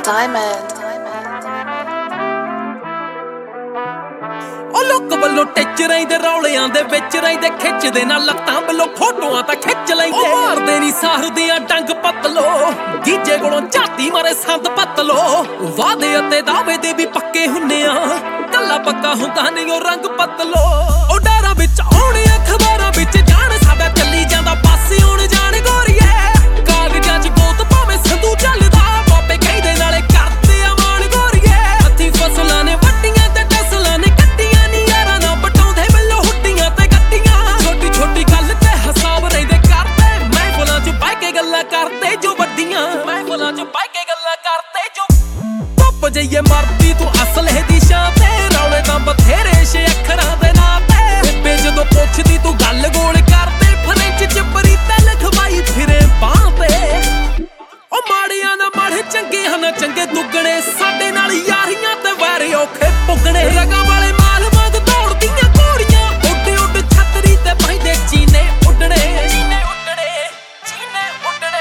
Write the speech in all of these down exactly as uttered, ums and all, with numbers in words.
Diamond. ਉਹ ਲੋਕ ਵੱਲੋਂ ਟਿੱਚ ਰਹਿੰਦੇ ਰੌਲਿਆਂ ਦੇ ਵਿੱਚ ਰਹਿੰਦੇ ਖਿੱਚਦੇ ਨਾ ਲੱਤਾਂ ਵੱਲੋਂ ਫੋਟੋਆਂ ਤਾਂ ਖਿੱਚ ਲੈਂਦੇ ਮਾਰਦੇ ਨਹੀਂ ਸਾਰਦੀਆਂ ਡੰਗ ਪਤਲੋ ਗੀਜੇ ਕੋਲੋਂ ਝਾਤੀ ਮਾਰੇ ਸੰਦ ਪਤਲੋ ਵਾਦੇ ਅਤੇ ਦਾਅਵੇ ਦੇ ਵੀ ਪੱਕੇ ਹੁੰਨੇ ਆ ਕੱਲਾ ਪੱਕਾ ਹੁੰਦਾ ਨਹੀਂ ਉਹ ਰੰਗ ਪਤਲੋ ਉਹ ਡਾਰਾਂ ਵਿੱਚ ਆਉਣੇ ਅਖਬਾਰਾਂ ਵਿੱਚ ਜਾਣ ਸਾਡਾ ਚੱਲੀ ਜਾਂਦਾ ਪਾਸੇ ਹੁਣ ਜਾਣ ਗੋਰੀਏ ਕਾਗਜ਼ਾਂ 'ਚ ਗੋਤ ਭਾਵੇਂ ਸੰਧੂ ਚੱਲਦਾ ਬਾਬੇ ਕਹਿੰਦੇ ਨਾਲੇ ਕਰਦੇ ਆ ਮਾਣ ਗੋਰੀਏ ਹੱਥੀਂ ਫਸਲਾਂ ਨੇ ਵੱਡੀਆਂ ਤੇ ਟਸਲਾਂ ਨੇ ਕੱਟੀਆਂ ਨੀ ਯਾਰਾਂ ਨਾਲ ਪਟਾਉਂਦੇ ਵੱਲੋਂ ਹੁੱਡੀਆਂ ਤੇ ਗੱਡੀਆਂ ਛੋਟੀ ਛੋਟੀ ਗੱਲ ਤੇ ਹਿਸਾਬ ਰਹਿੰਦੇ ਕਰਦੇ ਮਹਿਫਲਾਂ 'ਚ ਬਹਿ ਕੇ ਗੱਲਾਂ ਕਰਦੇ ਜੋ ਵੱਡੀਆਂ ਮਹਿਫਲਾਂ 'ਚ ਬਹਿ ਕੇ ਗੱਲਾਂ ਕਰਦੇ ਜੋ ਧੁੱਪ ਜਈਏ ਮਰਦੀ ਤੂੰ ਅਸਲ ਹੈ ਦੀ ਸ਼ਾਨ ਤੇ ਰੌਲੇ ਤਾਂ ਬਥੇਰੇ ਛੇ ਅੱਖਰਾਂ ਦੇ ਨਾਂ ਤੇ ਬੇ ਜਦੋਂ ਪੁੱਛਦੀ ਤੂੰ ਗੱਲ ਗੋਲ ਕਰਦੇ ਫਰੈਂਚ 'ਚ ਬਰੀ ਤੇ ਲਿਖਵਾਈ ਫਿਰੇ ਬਾਹ ਤੇ ਉਹ ਮਾੜਿਆਂ ਨਾ ਮਾੜੇ ਚੰਗੇ ਹਨ ਚੰਗੇ ਦੁੱਗਣੇ ਸਾਡੇ ਨਾਲ ਯਾਰੀਆਂ ਤੇ ਵੈਰ ਔਖੇ ਪੁੱਗਣੇ ਰਗਾਂ ਵਾਲੇ ਮਾਲ ਵਾਂਗ ਦੌੜਦੀਆਂ ਘੋੜੀਆਂ ਉੱਡ ਉੱਡ ਛਤਰੀ ਤੇ ਬਹਿੰਦੇ ਚੀਨੇ ਉੱਡਣੇ ਚੀਨੇ ਉੱਡਣੇ ਚੀਨੇ ਉੱਡਣੇ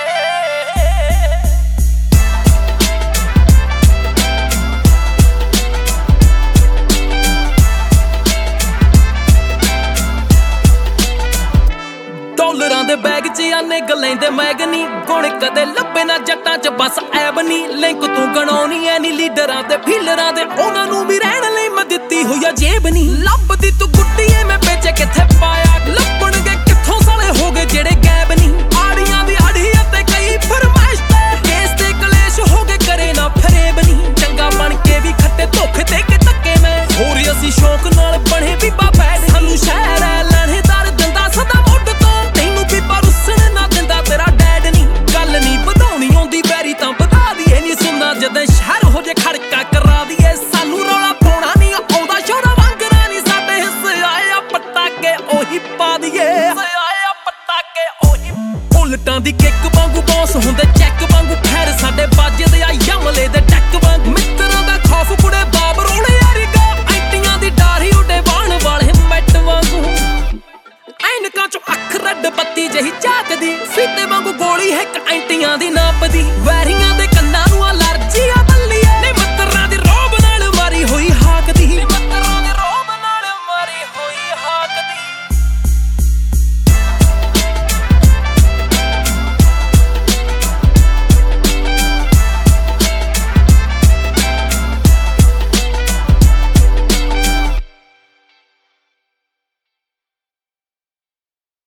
ਡਾਲਰਾਂ ਦੇ ਬੈਗ 'ਚ ਆਨੇ ਗਲੈਂਦੇ ਮੈਗਨੀ ਗੁਣ ਕਦੇ ਲੱਭੇ ਨਾ ਜੱਟਾਂ 'ਚ ਬਸ ਐਬ ਨੀ ਲਿੰਕ ਤੂੰ ਗਣਾਉਣੀ ਐ ਨੀ ਲੀਡਰਾਂ ਤੇ ਫੀਲਰਾਂ ਦੇ ਉਹਨਾਂ ਨੂੰ ਵੀ ਰਹਿਣ ਲਈ ਮੈਂ ਦਿੱਤੀ ਹੋਈ ਆ ਜੇਬ ਨੀ ਲੱਭਦੀ ਤੂੰ ਗੁੱਡੀ ਐ ਮੈਂ ਵੇਚੇ ਕਿੱਥੇ ਪਾਇਆ ਲੱਭਣਗੇ ਕਿੱਥੋਂ ਸਾਲੇ ਹੋ ਗਏ ਜਿਹੜੇ ਗੈਬ ਨੀ ਆੜੀਆਂ ਦੀ ਆੜੀ ਅਤੇ ਕਈ ਫਰਮਾਇਸ਼ ਤੇ ਕੇਸ ਤੇ ਕਲੇਸ਼ ਹੋ ਗਏ ਕਰੇ ਨਾ ਫਰੇਬ ਨੀ ਚੰਗਾ ਬਣ ਕੇ ਵੀ ਖੱਟੇ ਧੋਖੇ ਦੇ ਕੇ ਧੱਕੇ ਮੈਂ ਹੋਰ ਅਸੀਂ ਸ਼ੌਕ ਨਾਲ ਬਣੇ ਬੀਬਾ ਬੈਡ ਸਾਨੂੰ ਸ਼ਹਿਰ ਐ ਲਹਿਦਾਰ ਦਿੰਦਾ ਸਦਾ ਮੁੱਢ ਤੋਂ ਤੈਨੂੰ ਵੀ ਪਰੁੱਸਣ ਨਾ ਦਿੰਦਾ ਤੇਰਾ ਡੈਡ ਨੀ ਗੱਲ ਨੀ ਵਧਾਉਣੀ ਆਉਂਦੀ ਵੈਰੀ ਤਾਂ ਵਧਾ ਦੀਏ ਨੀ ਸੁਣਨਾ ਜਦੋਂ ਸ਼ਹਿਰ ਹੋ ਜੇ ਖੜਕਾ ਕਰਾ ਦੀਏ ਸਾਨੂੰ ਰੌਲਾ ਪਾਉਣਾ ਨੀ ਆਉਂਦਾ ਸ਼ੋਰਾ ਵਾਂਗਰਾ ਨੀ ਸਾਡੇ ਹਿੱਸੇ ਆਇਆ ਪਟਾਕੇ ਉਹੀ ਪਾ ਦੀਏ ਆਇਆ ਪਟਾਕੇ ਉਹੀ ਉਲਟਾਂ ਦੀ ਕਿੱਕ ਵਾਂਗੂ ਬੌਸ ਹੁੰਦੇ ਚੈੱਕ ਵਾਂਗੂ ਫੈਰ ਸਾਡੇ ਵੱਜਦੇ ਆ ਯਮਲੇ ਦੇ ਟੱਕ ਵਾਂਗ ਮਿੱਤਰਾਂ ਦਾ ਖੌਫ ਕੁੜੇ ਬਾਬ ਰੋਲੇ ਯਾਰੀਗਾ ਐਂਟੀਆਂ ਦੀ ਡਾਰੀ ਉੱਡੇ ਬਾਣ ਵਾਲੇ ਮੈਟ ਵਾਂਗੂ ਐਨਕਾਂ 'ਚੋਂ ਅੱਖ ਰੱਡ ਬੱਤੀ ਜਹੀ ਝਾਕਦੀ ਫੀਤੇ ਵਾਂਗੂ ਗੋਲੀ ਹੈ ਐਂਟੀਆਂ ਦੀ ਨਾਪਦੀ ਵੈਰੀਆਂ ਦੇ